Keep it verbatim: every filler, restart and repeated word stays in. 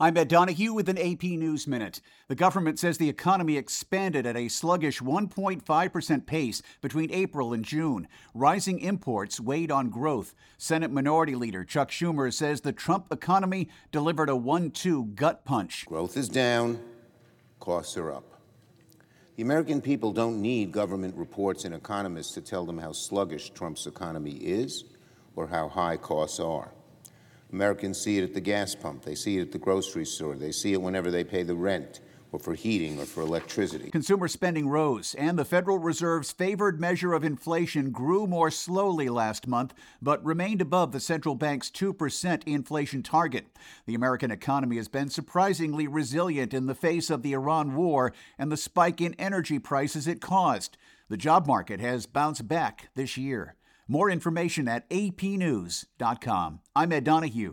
I'm Ed Donahue with an A P News Minute. The government says the economy expanded at a sluggish one point five percent pace between April and June. Rising imports weighed on growth. Senate Minority Leader Chuck Schumer says the Trump economy delivered a one two gut punch. Growth is down, costs are up. The American people don't need government reports and economists to tell them how sluggish Trump's economy is or how high costs are. Americans see it at the gas pump, they see it at the grocery store, they see it whenever they pay the rent or for heating or for electricity. Consumer spending rose, and the Federal Reserve's favored measure of inflation grew more slowly last month, but remained above the central bank's two percent inflation target. The American economy has been surprisingly resilient in the face of the Iran war and the spike in energy prices it caused. The job market has bounced back this year. More information at a p news dot com. I'm Ed Donahue.